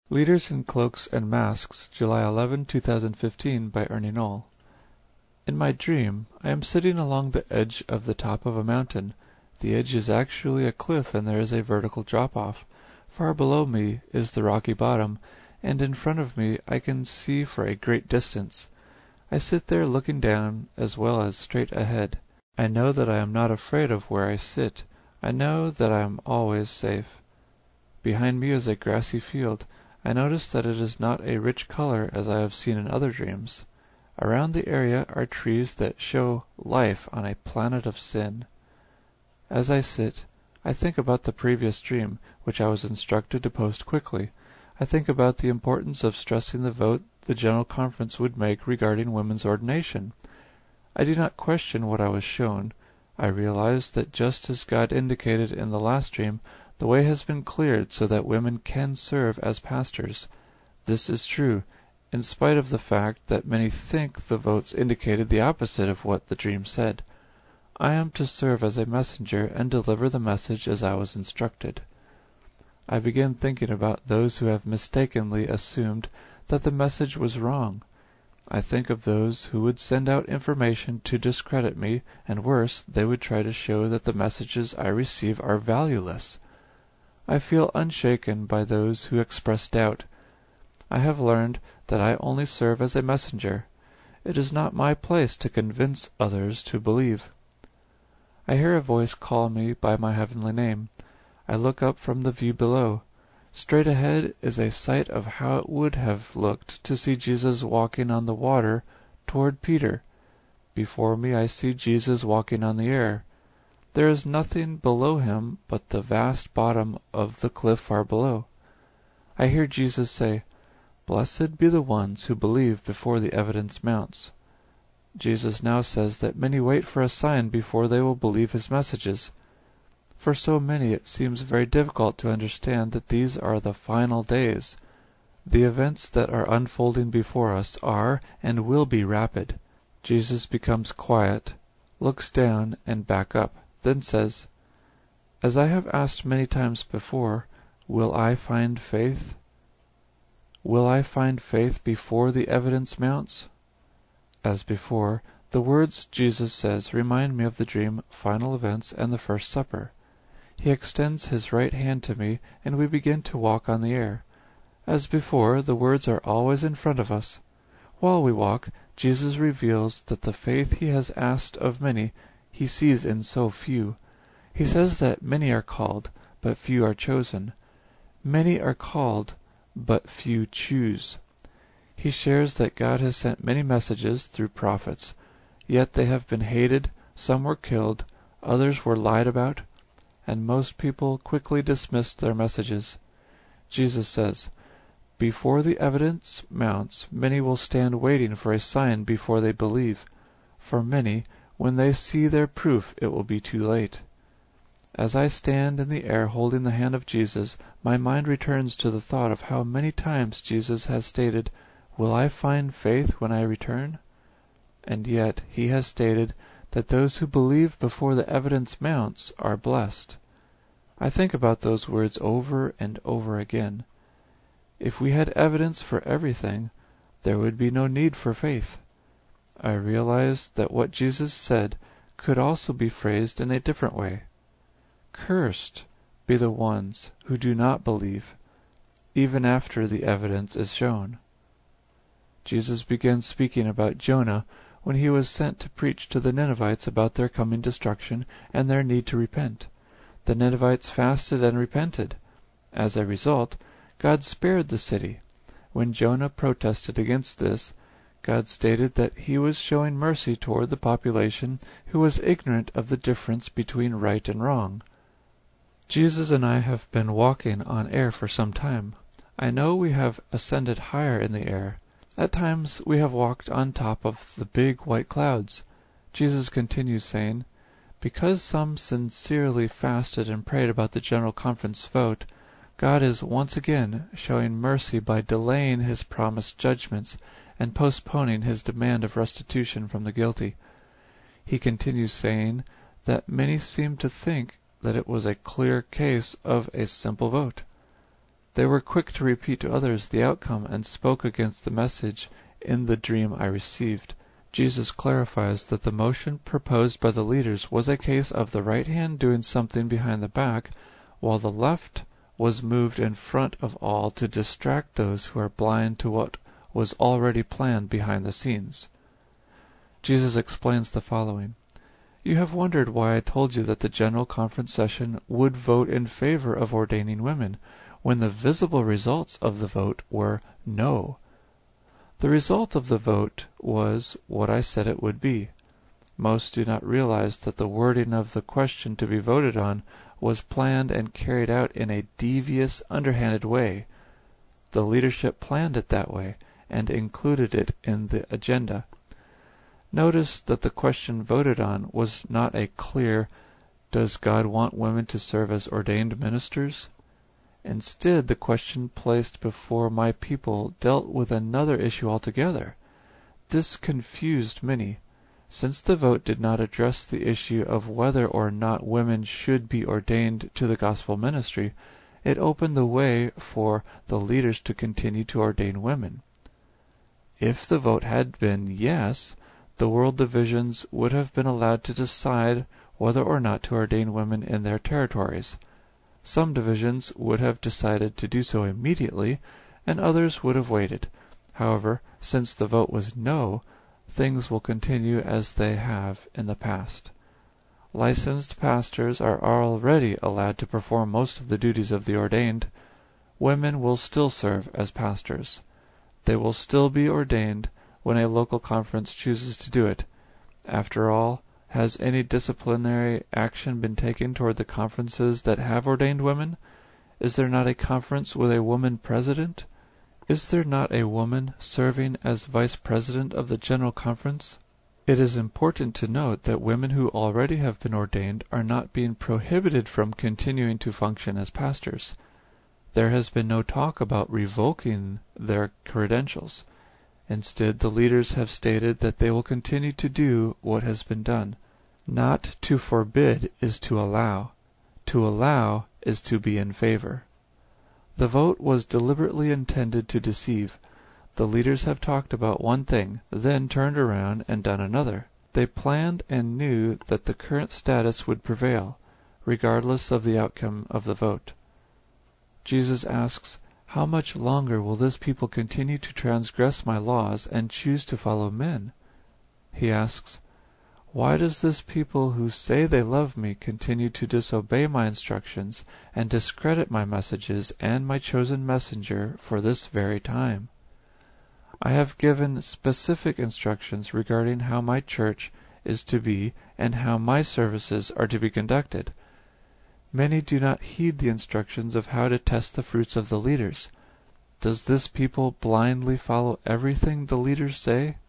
Leaders in Cloaks and Masks, July 11, 2015, by Ernie Knoll. In my dream, I am sitting along the edge of the top of a mountain. The edge is actually a cliff, and there is a vertical drop-off. Far below me is the rocky bottom, and in front of me I can see for a great distance. I sit there looking down as well as straight ahead. I know that I am not afraid of where I sit. I know that I am always safe. Behind me is a grassy field. I notice that it is not a rich color as I have seen in other dreams. Around the area are trees that show life on a planet of sin. As I sit, I think about the previous dream, which I was instructed to post quickly. I think about the importance of stressing the vote the General Conference would make regarding women's ordination. I do not question what I was shown. I realize that just as God indicated in the last dream, the way has been cleared so that women can serve as pastors. This is true, in spite of the fact that many think the votes indicated the opposite of what the dream said. I am to serve as a messenger and deliver the message as I was instructed. I begin thinking about those who have mistakenly assumed that the message was wrong. I think of those who would send out information to discredit me, and worse, they would try to show that the messages I receive are valueless. I feel unshaken by those who express doubt. I have learned that I only serve as a messenger. It is not my place to convince others to believe. I hear a voice call me by my heavenly name. I look up from the view below. Straight ahead is a sight of how it would have looked to see Jesus walking on the water toward Peter. Before me I see Jesus walking on the air. There is nothing below him but the vast bottom of the cliff far below. I hear Jesus say, "Blessed be the ones who believe before the evidence mounts." Jesus now says that many wait for a sign before they will believe his messages. For so many it seems very difficult to understand that these are the final days. The events that are unfolding before us are and will be rapid. Jesus becomes quiet, looks down and back up, then says, "As I have asked many times before, will I find faith? Will I find faith before the evidence mounts?" As before, the words Jesus says remind me of the dream, final events, and the First Supper. He extends his right hand to me, and we begin to walk on the air. As before, the words are always in front of us. While we walk, Jesus reveals that the faith he has asked of many, he sees in so few. He says that many are called, but few are chosen. Many are called, but few choose. He shares that God has sent many messages through prophets, yet they have been hated, some were killed, others were lied about, and most people quickly dismissed their messages. Jesus says, "Before the evidence mounts, many will stand waiting for a sign before they believe. For many, when they see their proof, it will be too late." As I stand in the air holding the hand of Jesus, my mind returns to the thought of how many times Jesus has stated, "Will I find faith when I return?" And yet he has stated that those who believe before the evidence mounts are blessed. I think about those words over and over again. If we had evidence for everything, there would be no need for faith. I realize that what Jesus said could also be phrased in a different way. Cursed be the ones who do not believe, even after the evidence is shown. Jesus began speaking about Jonah when he was sent to preach to the Ninevites about their coming destruction and their need to repent. The Ninevites fasted and repented. As a result, God spared the city. When Jonah protested against this, God stated that he was showing mercy toward the population who was ignorant of the difference between right and wrong. Jesus and I have been walking on air for some time. I know we have ascended higher in the air. At times we have walked on top of the big white clouds. Jesus continues saying, "Because some sincerely fasted and prayed about the General Conference vote, God is once again showing mercy by delaying his promised judgments and postponing his demand of restitution from the guilty." He continues saying that many seem to think that it was a clear case of a simple vote. They were quick to repeat to others the outcome and spoke against the message in the dream I received. Jesus clarifies that the motion proposed by the leaders was a case of the right hand doing something behind the back, while the left was moved in front of all to distract those who are blind to what was already planned behind the scenes. Jesus explains the following. You have wondered why I told you that the General Conference session would vote in favor of ordaining women, when the visible results of the vote were no. The result of the vote was what I said it would be. Most do not realize that the wording of the question to be voted on was planned and carried out in a devious, underhanded way. The leadership planned it that way and included it in the agenda. Notice that the question voted on was not a clear, does God want women to serve as ordained ministers? Instead, the question placed before my people dealt with another issue altogether. This confused many. Since the vote did not address the issue of whether or not women should be ordained to the gospel ministry, it opened the way for the leaders to continue to ordain women. If the vote had been yes, the world divisions would have been allowed to decide whether or not to ordain women in their territories. Some divisions would have decided to do so immediately, and others would have waited. However, since the vote was no, things will continue as they have in the past. Licensed pastors are already allowed to perform most of the duties of the ordained. Women will still serve as pastors. They will still be ordained when a local conference chooses to do it. After all, has any disciplinary action been taken toward the conferences that have ordained women? Is there not a conference with a woman president? Is there not a woman serving as vice president of the General Conference? It is important to note that women who already have been ordained are not being prohibited from continuing to function as pastors. There has been no talk about revoking their credentials. Instead, the leaders have stated that they will continue to do what has been done. Not to forbid is to allow. To allow is to be in favor. The vote was deliberately intended to deceive. The leaders have talked about one thing, then turned around and done another. They planned and knew that the current status would prevail, regardless of the outcome of the vote. Jesus asks, how much longer will this people continue to transgress my laws and choose to follow men? He asks, why does this people who say they love me continue to disobey my instructions and discredit my messages and my chosen messenger for this very time? I have given specific instructions regarding how my church is to be and how my services are to be conducted. Many do not heed the instructions of how to test the fruits of the leaders. Does this people blindly follow everything the leaders say?